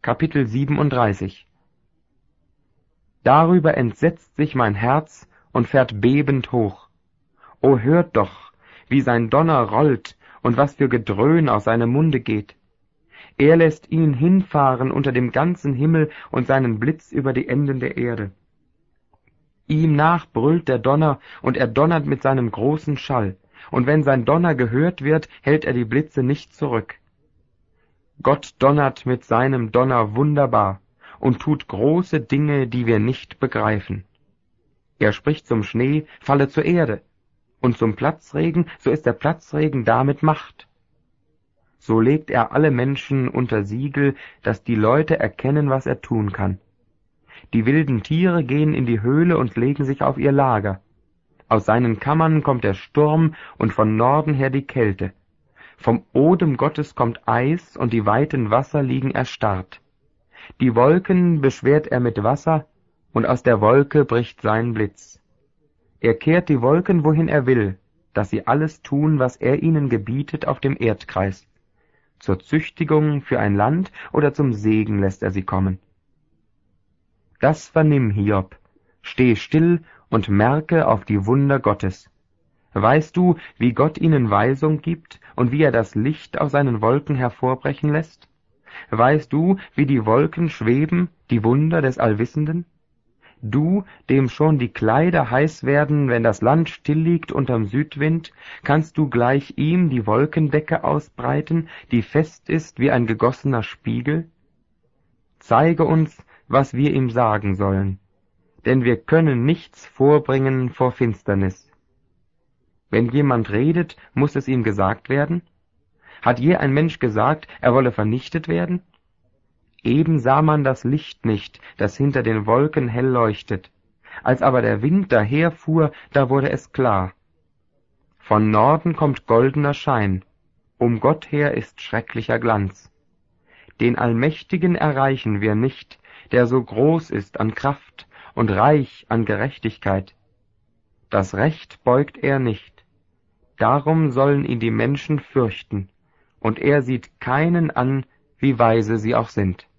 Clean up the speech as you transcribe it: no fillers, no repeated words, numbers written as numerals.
Kapitel 37. Darüber entsetzt sich mein Herz und fährt bebend hoch. O hört doch, wie sein Donner rollt und was für Gedröhn aus seinem Munde geht. Er lässt ihn hinfahren unter dem ganzen Himmel und seinen Blitz über die Enden der Erde. Ihm nach brüllt der Donner, und er donnert mit seinem großen Schall, und wenn sein Donner gehört wird, hält er die Blitze nicht zurück. Gott donnert mit seinem Donner wunderbar und tut große Dinge, die wir nicht begreifen. Er spricht zum Schnee, falle zur Erde, und zum Platzregen, so ist der Platzregen da mit Macht. So legt er alle Menschen unter Siegel, dass die Leute erkennen, was er tun kann. Die wilden Tiere gehen in die Höhle und legen sich auf ihr Lager. Aus seinen Kammern kommt der Sturm und von Norden her die Kälte. Vom Odem Gottes kommt Eis, und die weiten Wasser liegen erstarrt. Die Wolken beschwert er mit Wasser, und aus der Wolke bricht sein Blitz. Er kehrt die Wolken, wohin er will, dass sie alles tun, was er ihnen gebietet auf dem Erdkreis. Zur Züchtigung für ein Land oder zum Segen lässt er sie kommen. Das vernimm, Hiob, steh still und merke auf die Wunder Gottes. Weißt du, wie Gott ihnen Weisung gibt und wie er das Licht aus seinen Wolken hervorbrechen lässt? Weißt du, wie die Wolken schweben, die Wunder des Allwissenden? Du, dem schon die Kleider heiß werden, wenn das Land still liegt unterm Südwind, kannst du gleich ihm die Wolkendecke ausbreiten, die fest ist wie ein gegossener Spiegel? Zeige uns, was wir ihm sagen sollen, denn wir können nichts vorbringen vor Finsternis. Wenn jemand redet, muss es ihm gesagt werden? Hat je ein Mensch gesagt, er wolle vernichtet werden? Eben sah man das Licht nicht, das hinter den Wolken hell leuchtet. Als aber der Wind daherfuhr, da wurde es klar. Von Norden kommt goldener Schein, um Gott her ist schrecklicher Glanz. Den Allmächtigen erreichen wir nicht, der so groß ist an Kraft und reich an Gerechtigkeit. Das Recht beugt er nicht. Darum sollen ihn die Menschen fürchten, und er sieht keinen an, wie weise sie auch sind.